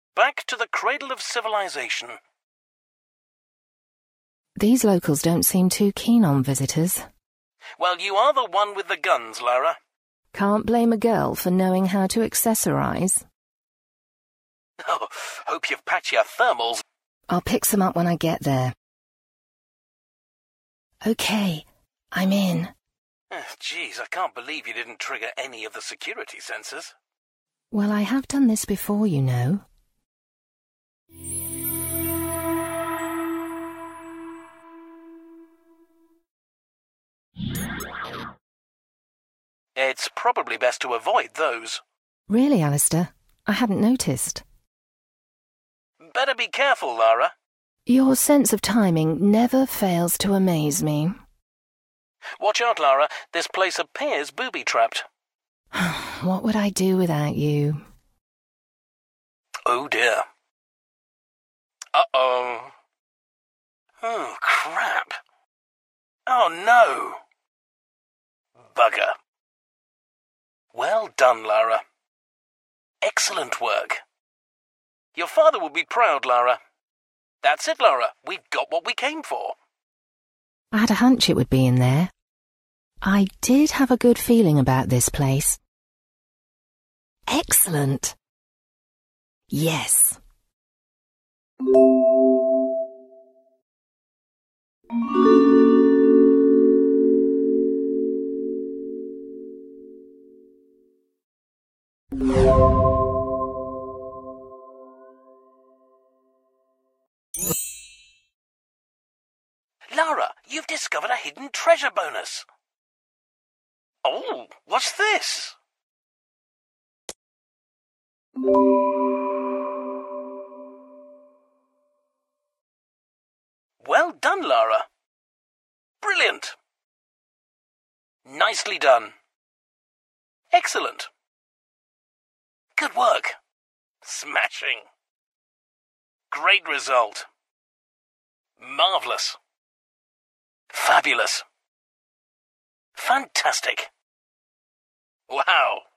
back to the cradle of civilization. These locals don't seem too keen on visitors. Well, you are the one with the guns, Lara. Can't blame a girl for knowing how to accessorize. Oh, hope you've packed your thermals. I'll pick some up when I get there. Okay, I'm in. Geez, I can't believe you didn't trigger any of the security sensors. Well, I have done this before, you know. It's probably best to avoid those. Really, Alistair? I hadn't noticed. Better be careful, Lara. Your sense of timing never fails to amaze me. Watch out, Lara. This place appears booby-trapped. What would I do without you? Oh, dear. Uh-oh. Oh, crap. Oh, no. Bugger. Well done, Lara. Excellent work. Your father will be proud, Lara. That's it, Lara. We've got what we came for. I had a hunch it would be in there. I did have a good feeling about this place. Excellent. Yes. Lara, you've discovered a hidden treasure bonus. Oh, what's this? Well done, Lara. Brilliant. Nicely done. Excellent. Good work. Smashing. Great result. Marvellous. Fabulous. Fantastic. Wow.